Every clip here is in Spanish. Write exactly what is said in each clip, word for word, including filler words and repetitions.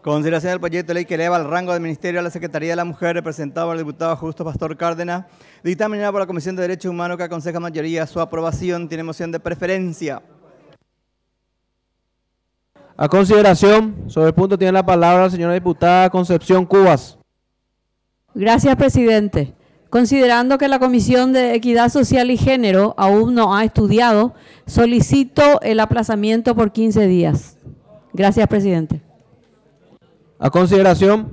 Consideración del proyecto de ley que eleva el rango de ministerio a la Secretaría de la Mujer, representado por el diputado Justo Pastor Cárdenas. Dictaminado por la Comisión de Derechos Humanos, que aconseja mayoría su aprobación. Tiene moción de preferencia. A consideración, sobre el punto tiene la palabra la señora diputada Concepción Cubas. Gracias, presidente. Considerando que la Comisión de Equidad Social y Género aún no ha estudiado, solicito el aplazamiento por quince días. Gracias, presidente. A consideración,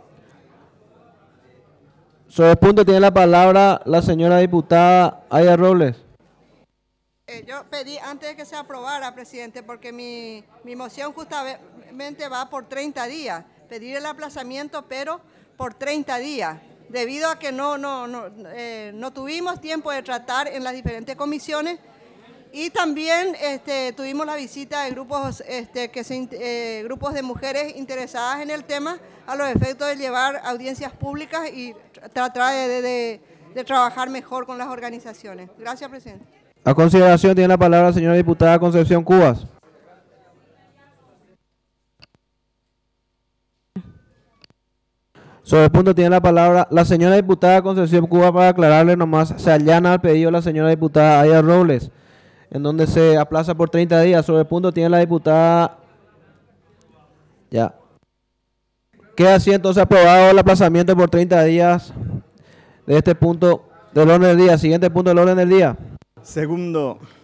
sobre el punto tiene la palabra la señora diputada Aya Robles. Eh, yo pedí antes de que se aprobara, presidente, porque mi, mi moción justamente va por treinta días, pedir el aplazamiento, pero por treinta días, debido a que no, no, no, eh, no tuvimos tiempo de tratar en las diferentes comisiones. Y también este, tuvimos la visita de grupos, este, que se, eh, grupos de mujeres interesadas en el tema, a los efectos de llevar audiencias públicas y tratar de, de, de trabajar mejor con las organizaciones. Gracias, presidente. A consideración tiene la palabra la señora diputada Concepción Cubas. Sobre el punto tiene la palabra la señora diputada Concepción Cubas para aclararle nomás. Se allana al pedido la señora diputada Aya Robles, en donde se aplaza por treinta días. Sobre el punto tiene la diputada... Ya. Queda así entonces aprobado el aplazamiento por treinta días de este punto del orden del día. Siguiente punto del orden del día. Segundo.